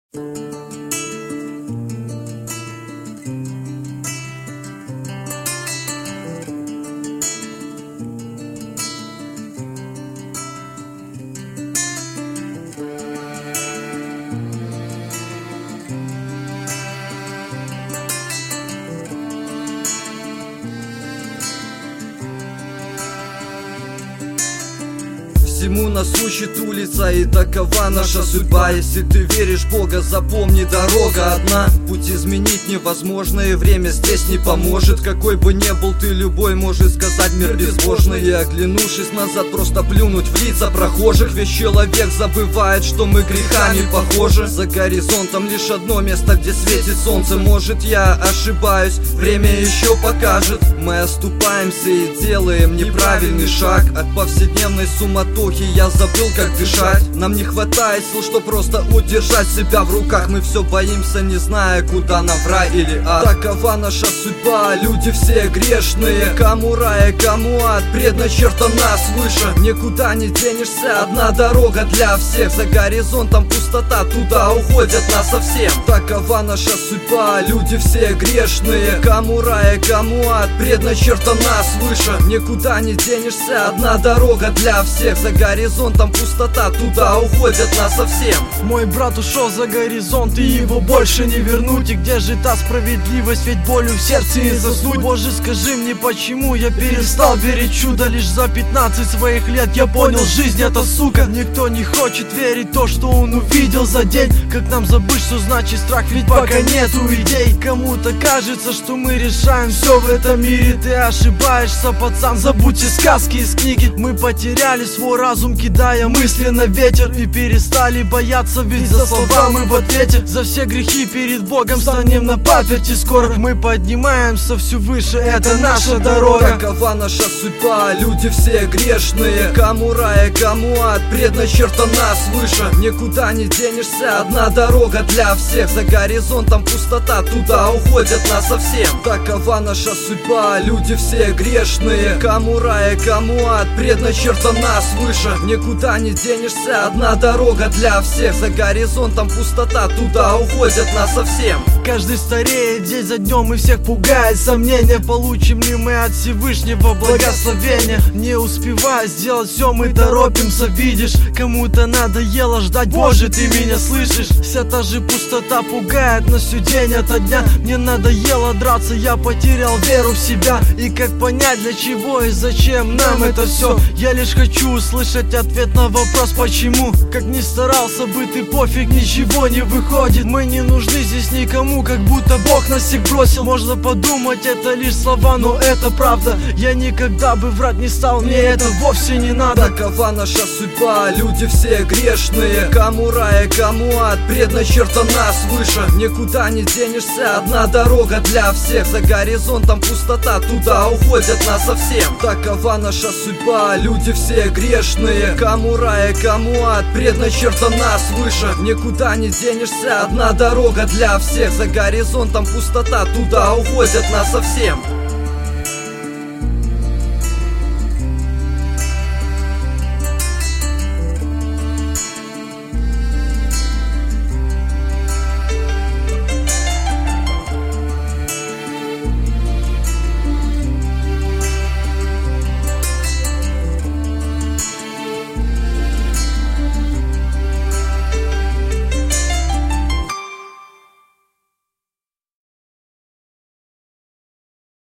Всему нас учит улица, и такова наша судьба. Если ты веришь в Бога, запомни, дорога одна. Путь изменить невозможно, и время здесь не поможет. Какой бы ни был ты, любой может сказать мир безбожный. И оглянувшись назад, просто плюнуть в лица прохожих. Весь человек забывает, что мы грехами похожи. За горизонтом лишь одно место, где светит солнце. Может, я ошибаюсь, время еще покажет. Мы оступаемся и делаем неправильный шаг. От повседневной суматохи я забыл, как дышать. Нам не хватает сил, что просто удержать себя в руках. Мы все боимся, не зная, куда нам в рай или ад. Такова наша судьба, люди все грешные. Кому рай, кому ад, предначертана свыше. Никуда не денешься, одна дорога для всех. За горизонтом пустота, туда уходят насовсем. Такова наша судьба, люди все грешные. Кому рай, кому ад, предначертана свыше. Никуда не денешься, одна дорога для всех. За горизонтом пустота, туда уходят насовсем. Мой брат ушел за горизонт, и его больше не вернуть. И где же та справедливость, ведь болью в сердце не заснуть. Боже, скажи мне, почему я перестал верить в чудо. Лишь за 15 своих лет я понял, жизнь это сука. Никто не хочет верить в то, что он увидел за день. Как нам забыть, что значит страх, ведь пока нету идей. Кому-то кажется, что мы решаем все в этом мире. Ты ошибаешься, пацан, забудьте сказки из книги. Мы потеряли свой разум, кидая мысли на ветер. И перестали бояться, ведь за слова мы в ответе. За все грехи перед Богом станем на паперти скоро. Мы поднимаемся все выше, это наша дорога. Такова наша судьба, люди все грешные. Кому рай, кому ад, предначертана свыше. Никуда не денешься, одна дорога для всех. За горизонтом пустота, туда уходят насовсем. Такова наша судьба, люди все грешные. Кому рай, кому ад, предначертана свыше. Никуда не денешься, одна дорога для всех. За горизонтом пустота, туда уходят насовсем. Каждый стареет день за днем, и всех пугает сомнение. Получим ли мы от Всевышнего благословения? Не успевая сделать все, мы торопимся, видишь. Кому-то надоело ждать, Боже, ты меня слышишь? Вся та же пустота пугает нас все день ото дня. Мне надоело драться, я потерял веру в себя. И как понять, для чего и зачем нам это все? Я лишь хочу услышать ответ на вопрос, почему. Как ни старался бы ты, пофиг, ничего не выходит. Мы не нужны здесь никому, как будто Бог нас всех бросил. Можно подумать, это лишь слова, но это правда. Я никогда бы врать не стал, мне это вовсе не надо. Такова наша судьба, люди все грешные. Кому рай, кому ад, предначертана свыше. Никуда не денешься, одна дорога для всех. За горизонтом пустота, туда уходят насовсем. Такова наша судьба, люди все грешные. Кому рай, кому ад, предначертана свыше. Никуда не денешься, одна дорога для всех. За горизонтом пустота, туда уходят насовсем.